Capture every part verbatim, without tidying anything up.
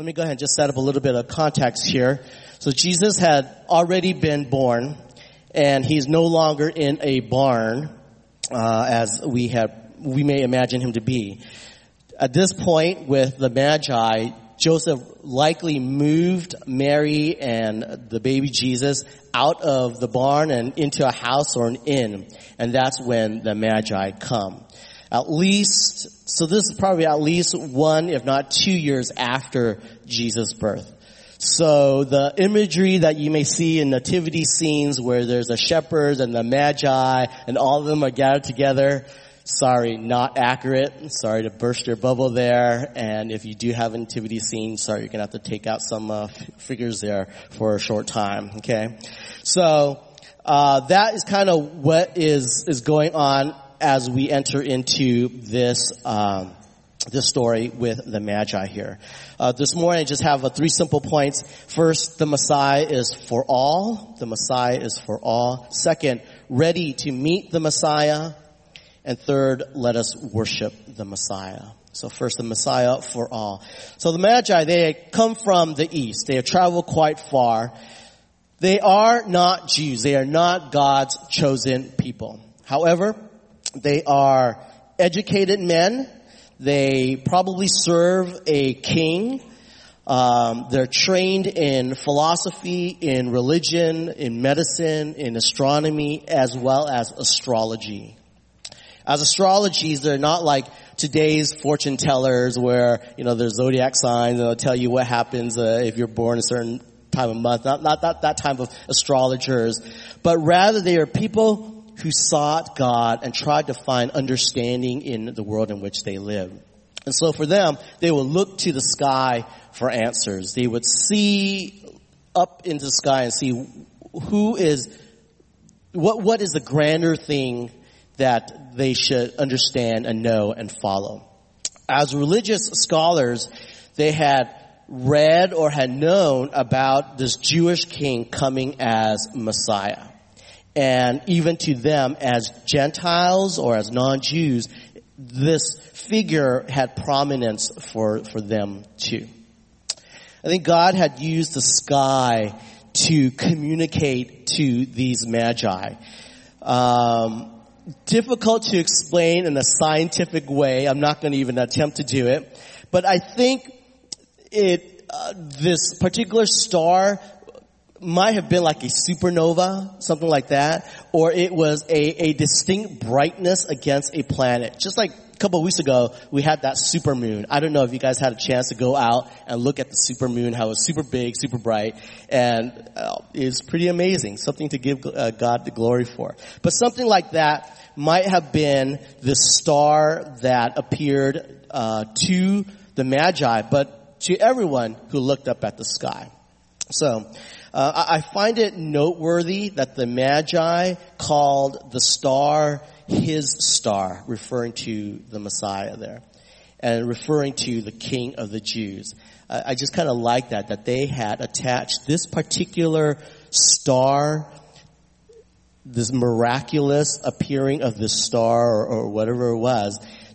Let me go ahead and just set up a little bit of context here. So Jesus had already been born, and he's no longer in a barn, uh, as we have, we may imagine him to be. At this point, with the Magi, Joseph likely moved Mary and the baby Jesus out of the barn and into a house or an inn, and that's when the Magi come. At least, so this is probably at least one, if not two years after Jesus' birth. So the imagery that you may see in nativity scenes where there's a shepherd and the Magi and all of them are gathered together, sorry, not accurate. Sorry to burst your bubble there. And if you do have a nativity scene, sorry, you're going to have to take out some uh, f- figures there for a short time, okay? So uh that is kind of what is is going on as we enter into this um this story with the Magi here. Uh this morning I just have uh, three simple points. First, the Messiah is for all. The Messiah is for all. Second, ready to meet the Messiah. And third, let us worship the Messiah. So first, the Messiah for all. So the Magi, they come from the east. They have traveled quite far. They are not Jews. They are not God's chosen people. However, they are educated men. They probably serve a king. Um, they're trained in philosophy, in religion, in medicine, in astronomy, as well as astrology. As astrologies, they're not like today's fortune tellers where, you know, there's zodiac signs and they'll tell you what happens uh, if you're born a certain time of month. Not, not that, that type of astrologers. But rather they are people who sought God and tried to find understanding in the world in which they live. And so for them, they would look to the sky for answers. They would see up into the sky and see who is, what, what is the grander thing that they should understand and know and follow. As religious scholars, they had read or had known about this Jewish king coming as Messiah. And even to them as Gentiles or as non-Jews, this figure had prominence for, for them too. I think God had used the sky to communicate to these Magi. Um, difficult to explain in a scientific way. I'm not going to even attempt to do it. But I think it, uh, this particular star might have been like a supernova, something like that, or it was a, a distinct brightness against a planet. Just like a couple of weeks ago, we had that supermoon. I don't know if you guys had a chance to go out and look at the supermoon, how it was super big, super bright, and uh, it was pretty amazing, something to give uh, God the glory for. But something like that might have been the star that appeared uh, to the Magi, but to everyone who looked up at the sky. So, Uh, I find it noteworthy that the Magi called the star his star, referring to the Messiah there, and referring to the King of the Jews. I, I just kind of like that, that they had attached this particular star, this miraculous appearing of this star or, or whatever it was,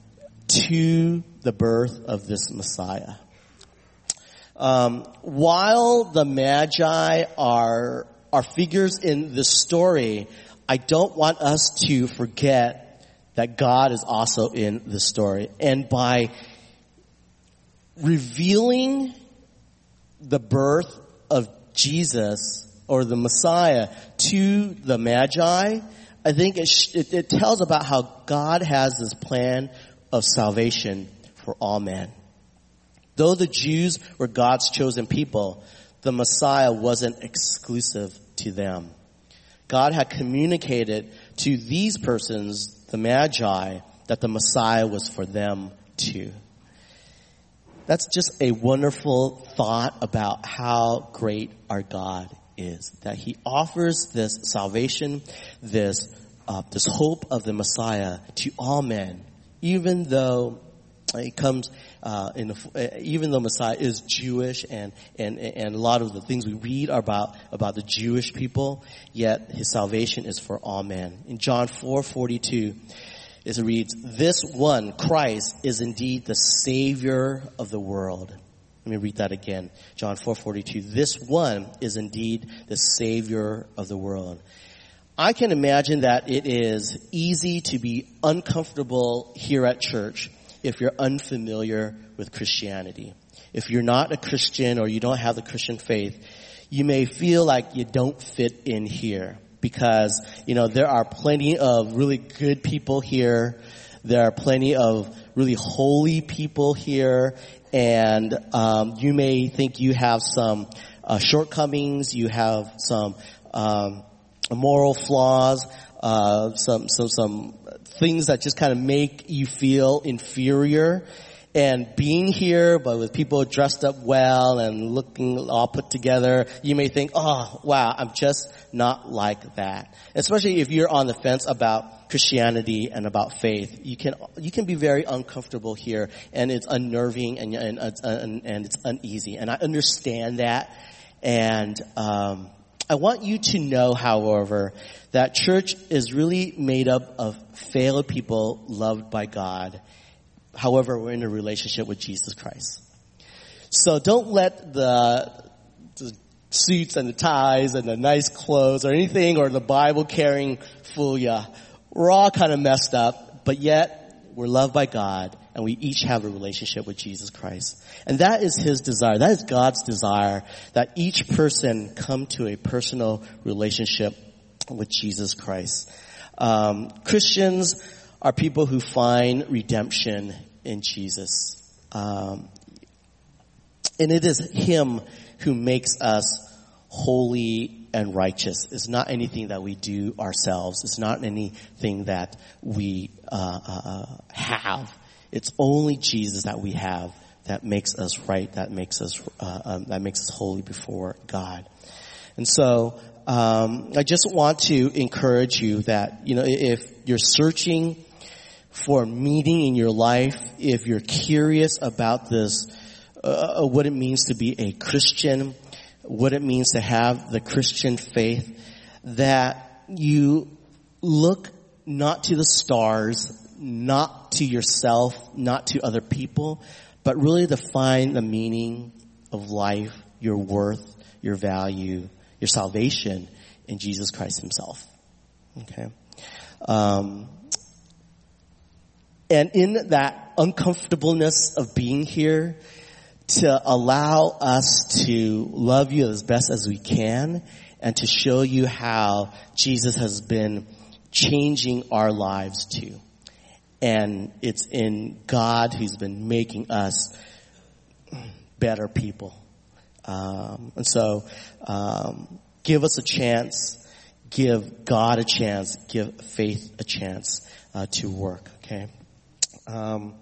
to the birth of this Messiah. Um, while the Magi are, are figures in this story, I don't want us to forget that God is also in the story. And by revealing the birth of Jesus or the Messiah to the Magi, I think it, sh- it, it tells about how God has this plan of salvation for all men. Though the Jews were God's chosen people, the Messiah wasn't exclusive to them. God had communicated to these persons, the Magi, that the Messiah was for them too. That's just a wonderful thought about how great our God is. That He offers this salvation, this uh, this hope of the Messiah to all men, even though it comes uh, in the, even though Messiah is Jewish, and and and a lot of the things we read are about about the Jewish people, yet His salvation is for all men. In John four forty-two, it reads, "This one, Christ, is indeed the Savior of the world." Let me read that again. John four forty-two. This one is indeed the Savior of the world. I can imagine that it is easy to be uncomfortable here at church if you're unfamiliar with Christianity. If you're not a Christian or you don't have the Christian faith, you may feel like you don't fit in here because, you know, there are plenty of really good people here. There are plenty of really holy people here. And um, you may think you have some uh, shortcomings. You have some um moral flaws, uh, some, some, some things that just kind of make you feel inferior. And being here, but with people dressed up well and looking all put together, you may think, oh, wow, I'm just not like that. Especially if you're on the fence about Christianity and about faith. You can, you can be very uncomfortable here, and it's unnerving and, and, and, and it's uneasy. And I understand that. And, um, I want you to know, however, that church is really made up of failed people loved by God. However, we're in a relationship with Jesus Christ. So don't let the, the suits and the ties and the nice clothes or anything or the Bible carrying fool you. We're all kind of messed up, but yet we're loved by God and we each have a relationship with Jesus Christ. And that is His desire. That is God's desire, that each person come to a personal relationship with Jesus Christ. Um, Christians are people who find redemption in Jesus. Um, and it is Him who makes us holy and righteous. It's not anything that we do ourselves. It's not anything that we uh, uh, have. It's only Jesus that we have that makes us right, that makes us uh, um, that makes us holy before God. And so um, I just want to encourage you that, you know, if you're searching for meaning in your life, if you're curious about this, uh, what it means to be a Christian, what it means to have the Christian faith, that you look not to the stars, not to yourself, not to other people, but really to find the meaning of life, your worth, your value, your salvation in Jesus Christ Himself. Okay? Um, and in that uncomfortableness of being here, to allow us to love you as best as we can and to show you how Jesus has been changing our lives too. And it's in God who's been making us better people. Um, and so, um, give us a chance, give God a chance, give faith a chance, uh, to work, okay? Um,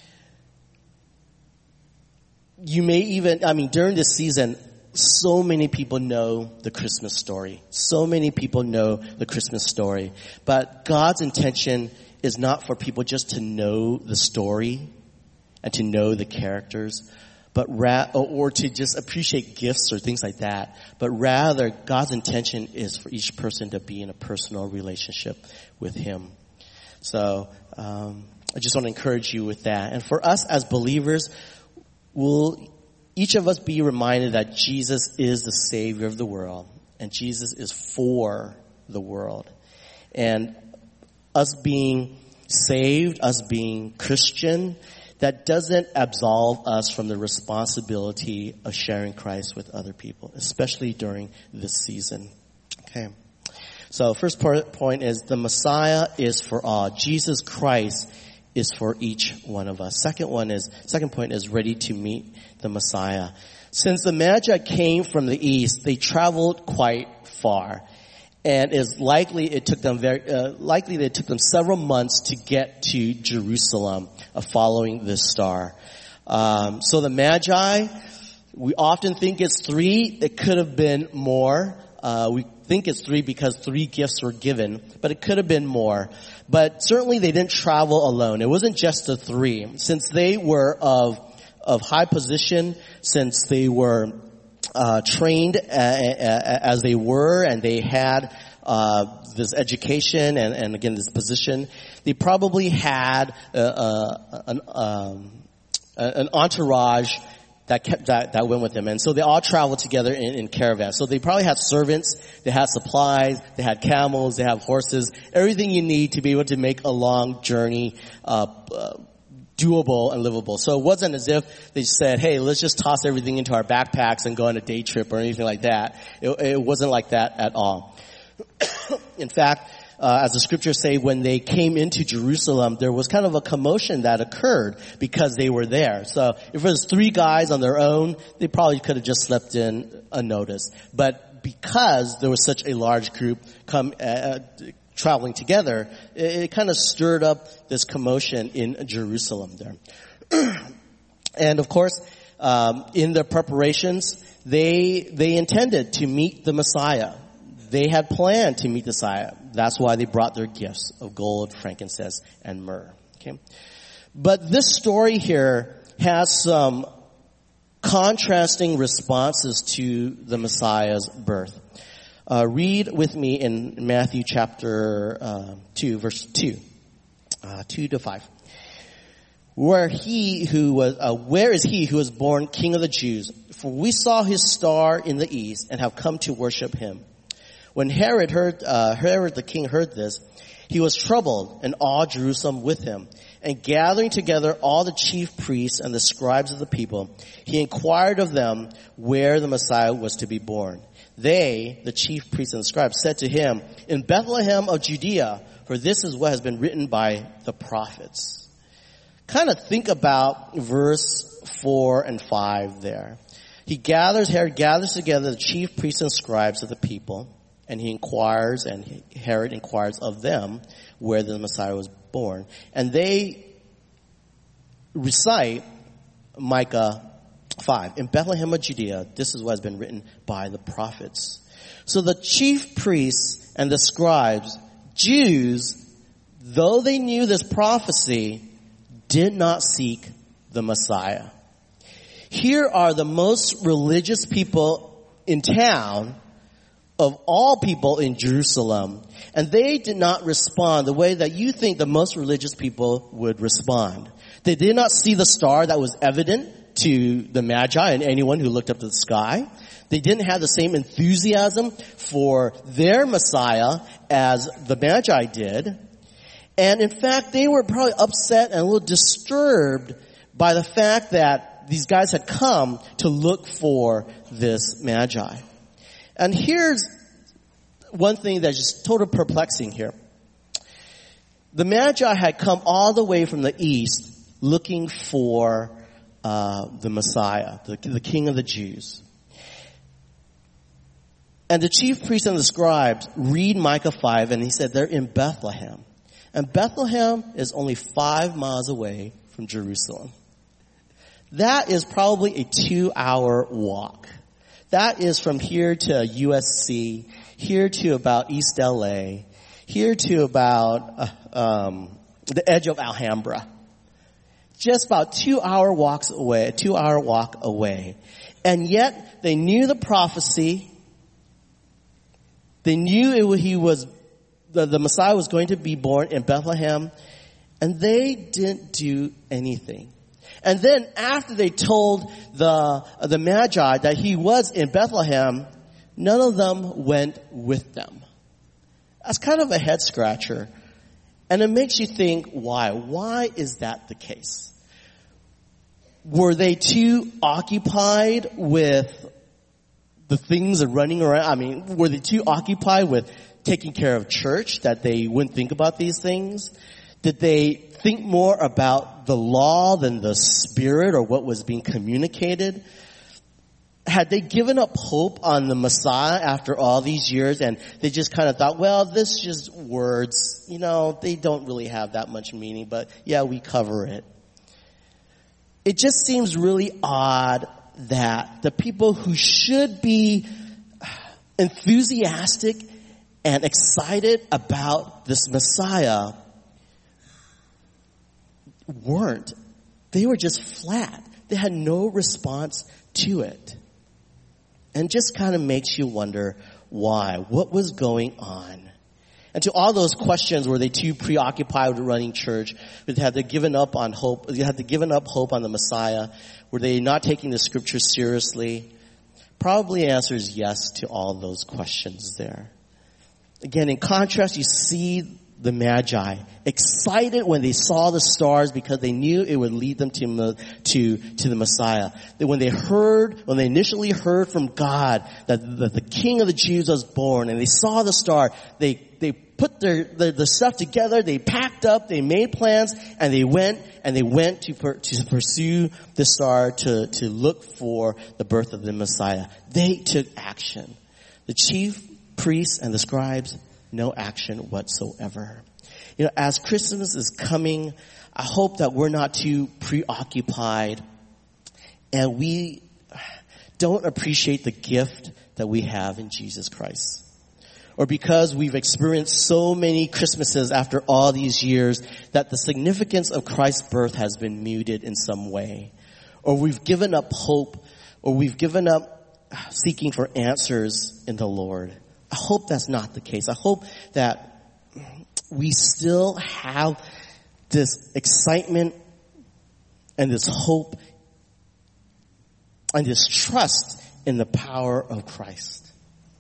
you may even, I mean, during this season, so many people know the Christmas story. So many people know the Christmas story. But God's intention is not for people just to know the story and to know the characters, but ra- or to just appreciate gifts or things like that. But rather, God's intention is for each person to be in a personal relationship with Him. So um, I just want to encourage you with that. And for us as believers, will each of us be reminded that Jesus is the Savior of the world, and Jesus is for the world. And us being saved, us being Christian, that doesn't absolve us from the responsibility of sharing Christ with other people, especially during this season. Okay. So first part, point is the Messiah is for all. Jesus Christ is for each one of us. Second one is, second point is ready to meet the Messiah. Since the Magi came from the east, they traveled quite far. And it's likely it took them very, uh, likely it took them several months to get to Jerusalem, uh, following this star. Um, so the Magi, we often think it's three. It could have been more. Uh, we think it's three because three gifts were given, but it could have been more. But certainly they didn't travel alone. It wasn't just the three. Since they were of, of high position, since they were Uh, trained uh, as they were, and they had uh, this education and, and again this position, they probably had uh, uh, an, um, an entourage that kept, that, that went with them. And so they all traveled together in, in caravans. So they probably had servants, they had supplies, they had camels, they had horses, everything you need to be able to make a long journey, uh, uh doable and livable. So it wasn't as if they said, hey, let's just toss everything into our backpacks and go on a day trip or anything like that. It, it wasn't like that at all. In fact, uh, as the scriptures say, when they came into Jerusalem, there was kind of a commotion that occurred because they were there. So if it was three guys on their own, they probably could have just slept in unnoticed. But because there was such a large group come, uh, traveling together, it, it kind of stirred up this commotion in Jerusalem there. And of course, um, in their preparations, they they intended to meet the Messiah. They had planned to meet the Messiah. That's why they brought their gifts of gold, frankincense, and myrrh. Okay, but this story here has some contrasting responses to the Messiah's birth. Uh, read with me in Matthew chapter uh, two, verse two, uh, two to five. Where he who was, uh, where is he who was born King of the Jews? For we saw his star in the east and have come to worship him. When Herod heard, uh, Herod the king heard this, he was troubled, and all Jerusalem with him. And gathering together all the chief priests and the scribes of the people, he inquired of them where the Messiah was to be born. They, the chief priests and the scribes, said to him, in Bethlehem of Judea, for this is what has been written by the prophets. Kind of think about verse four and five there. He gathers, Herod gathers together the chief priests and scribes of the people, and he inquires, and Herod inquires of them where the Messiah was born. And they recite Micah five. In Bethlehem of Judea, this is what has been written by the prophets. So the chief priests and the scribes, Jews, though they knew this prophecy, did not seek the Messiah. Here are the most religious people in town of all people in Jerusalem, and they did not respond the way that you think the most religious people would respond. They did not see the star that was evident to the Magi and anyone who looked up to the sky. They didn't have the same enthusiasm for their Messiah as the Magi did. And in fact, they were probably upset and a little disturbed by the fact that these guys had come to look for this Magi. And here's one thing that's just totally perplexing here. The Magi had come all the way from the east looking for uh, the Messiah, the, the King of the Jews. And the chief priests and the scribes read Micah five, and he said they're in Bethlehem. And Bethlehem is only five miles away from Jerusalem. That is probably a two-hour walk. That is from here to U S C, here to about East L A, here to about uh, um, the edge of Alhambra. Just about two-hour walks away, a two-hour walk away. And yet they knew the prophecy. They knew it, he was the, the Messiah was going to be born in Bethlehem, and they didn't do anything. And then after they told the the Magi that he was in Bethlehem, none of them went with them. That's kind of a head scratcher. And it makes you think, why? Why is that the case? Were they too occupied with the things of running around? I mean, were they too occupied with taking care of church that they wouldn't think about these things? Did they think more about the law than the spirit or what was being communicated? Had they given up hope on the Messiah after all these years, and they just kind of thought, well, this is just words, you know, they don't really have that much meaning, but yeah, we cover it. It just seems really odd that the people who should be enthusiastic and excited about this Messiah weren't. They were just flat. They had no response to it. And just kind of makes you wonder why. What was going on? And to all those questions, were they too preoccupied with running church? Had they given up on hope? Had they given up hope on the Messiah? Were they not taking the scriptures seriously? Probably the answer is yes to all those questions there. Again, in contrast, you see the Magi excited when they saw the stars because they knew it would lead them to to to the Messiah. That when they heard, when they initially heard from God that the, the King of the Jews was born, and they saw the star, they they put their the, the stuff together, they packed up, they made plans, and they went and they went to per, to pursue the star to to look for the birth of the Messiah. They took action. The chief priests and the scribes, no action whatsoever. You know, as Christmas is coming, I hope that we're not too preoccupied and we don't appreciate the gift that we have in Jesus Christ. Or because we've experienced so many Christmases after all these years that the significance of Christ's birth has been muted in some way. Or we've given up hope, or we've given up seeking for answers in the Lord. I hope that's not the case. I hope that we still have this excitement and this hope and this trust in the power of Christ.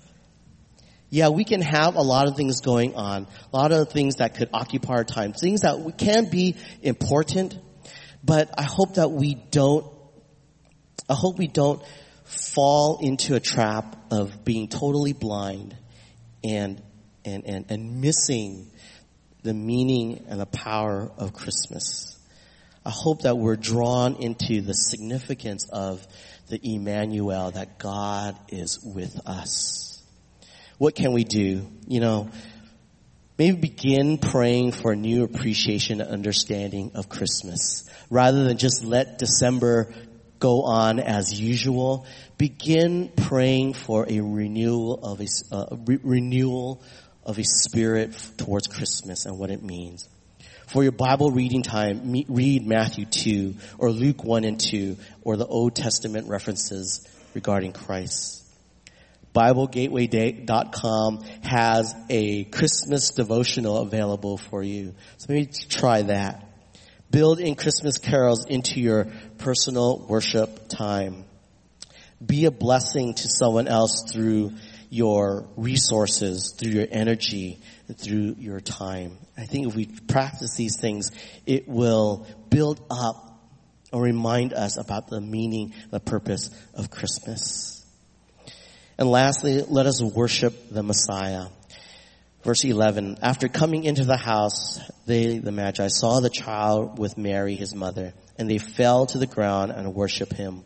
Yeah, we can have a lot of things going on, a lot of things that could occupy our time, things that can be important, but I hope that we don't, I hope we don't fall into a trap of being totally blind and and and and missing the meaning and the power of Christmas. I hope that we're drawn into the significance of the Emmanuel, that God is with us. What can we do? You know, maybe begin praying for a new appreciation and understanding of Christmas. Rather than just let December go on as usual, begin praying for a renewal of a uh, re- renewal of a spirit towards Christmas and what it means. For your Bible reading time, me, read Matthew two or Luke one and two or the Old Testament references regarding Christ. Bible Gateway dot com has a Christmas devotional available for you. So maybe try that. Build in Christmas carols into your personal worship time. Be a blessing to someone else through your resources, through your energy, and through your time. I think if we practice these things, it will build up or remind us about the meaning, the purpose of Christmas. And lastly, let us worship the Messiah. Verse eleven, after coming into the house, they, the Magi, saw the child with Mary, his mother, and they fell to the ground and worshiped him.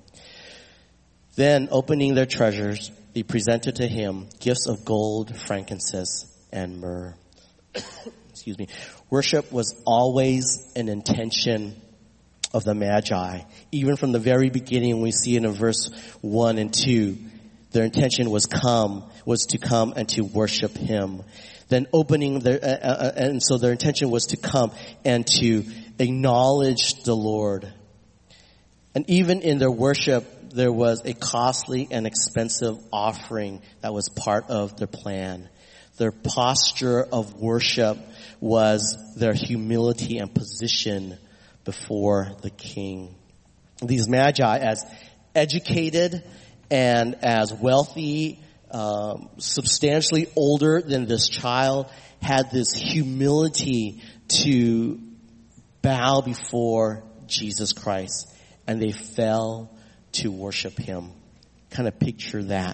Then, opening their treasures, they presented to him gifts of gold, frankincense, and myrrh. Excuse me. Worship was always an intention of the Magi. Even from the very beginning, we see it in verse one and two. Their intention was come, was to come and to worship him. Then opening their, uh, uh, and so their intention was to come and to acknowledge the Lord. And even in their worship, there was a costly and expensive offering that was part of their plan. Their posture of worship was their humility and position before the King. These Magi, as educated and as wealthy, um, substantially older than this child, had this humility to bow before Jesus Christ, and they fell to worship him. Kind of picture that.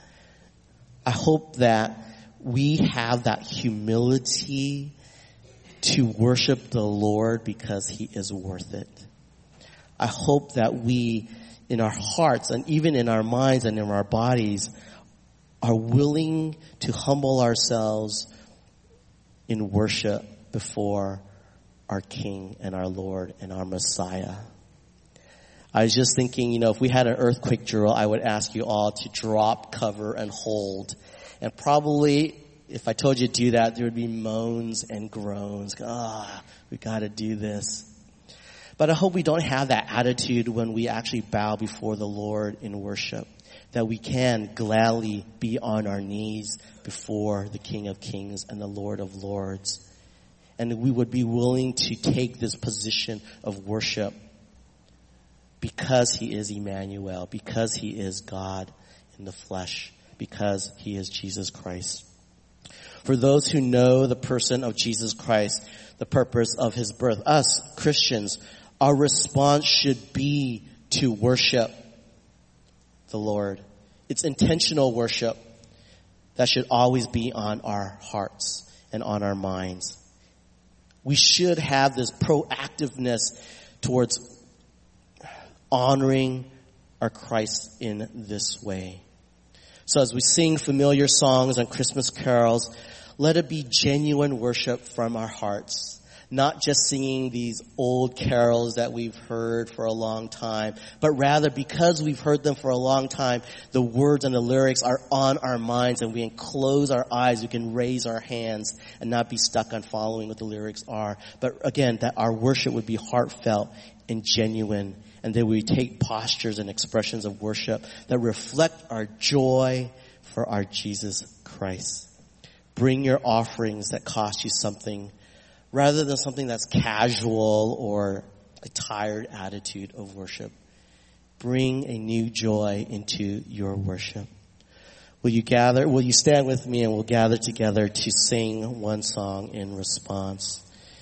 I hope that we have that humility to worship the Lord because he is worth it. I hope that we, in our hearts and even in our minds and in our bodies, are willing to humble ourselves in worship before our King and our Lord and our Messiah. I was just thinking, you know, if we had an earthquake drill, I would ask you all to drop, cover, and hold. And probably, if I told you to do that, there would be moans and groans. Ah, we got to do this. But I hope we don't have that attitude when we actually bow before the Lord in worship. that we can gladly be on our knees before the King of Kings and the Lord of Lords. And we would be willing to take this position of worship because he is Emmanuel, because he is God in the flesh, because he is Jesus Christ. For those who know the person of Jesus Christ, the purpose of his birth, us Christians, our response should be to worship the Lord. It's intentional worship that should always be on our hearts and on our minds. We should have this proactiveness towards honoring our Christ in this way. So as we sing familiar songs and Christmas carols, let it be genuine worship from our hearts. Not just singing these old carols that we've heard for a long time, but rather because we've heard them for a long time, the words and the lyrics are on our minds and we can close our eyes, we can raise our hands and not be stuck on following what the lyrics are. But again, that our worship would be heartfelt and genuine, and that we take postures and expressions of worship that reflect our joy for our Jesus Christ. Bring your offerings that cost you something, rather than something that's casual or a tired attitude of worship. Bring a new joy into your worship. Will you gather, will you stand with me and we'll gather together to sing one song in response.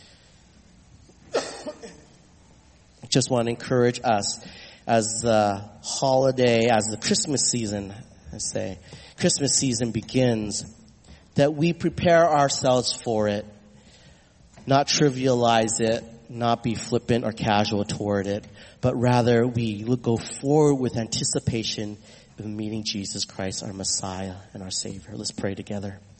Just want to encourage us as the holiday, as the Christmas season, I say, Christmas season begins, that we prepare ourselves for it. Not trivialize it, not be flippant or casual toward it, but rather we will go forward with anticipation of meeting Jesus Christ, our Messiah and our Savior. Let's pray together.